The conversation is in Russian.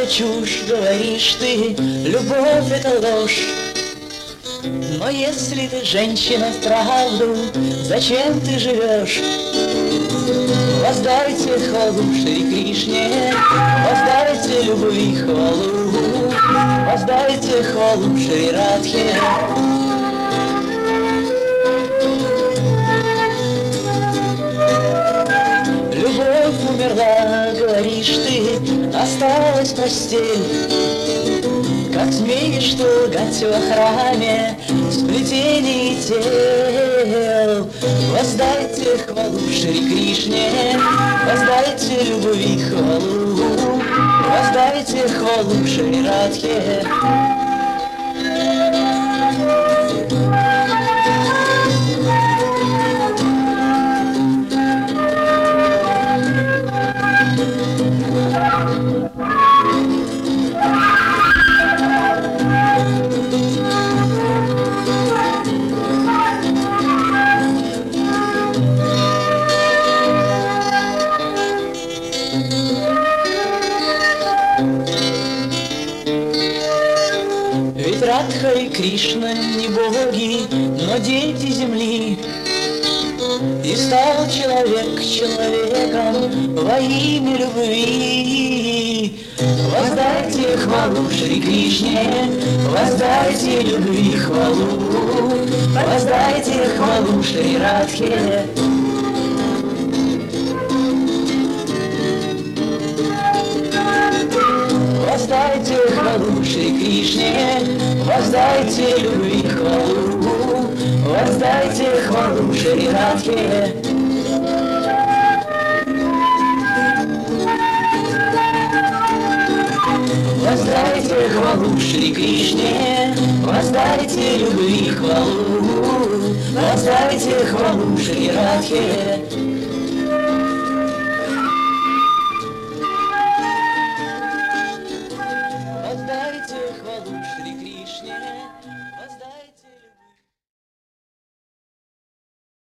чушь, говоришь ты, любовь это ложь. Но если ты женщина вправду, зачем ты живешь? Воздайте хвалу Шри Кришне, воздайте любви хвалу, воздайте хвалу Шри Радхе. Любовь умерла, говоришь ты, осталась постель. Как змеи, что гать во храме, в сплетении тел. Воздайте хвалу Шри Кришне, воздайте любви хвалу, воздайте хвалу Шри Радхе. Ведь Радха и Кришна не боги, но дети земли. И стал человек человеком во имя любви. Воздайте хвалу Шри Кришне, воздайте любви хвалу, воздайте хвалу Шри Радхе. Воздайте хвалу Шри Кришне, воздайте любви хвалу, воздайте хвалу Шри Радхе. Воздайте хвалу Шри Кришне, воздайте любви хвалу, воздайте хвалу Шри Радхе.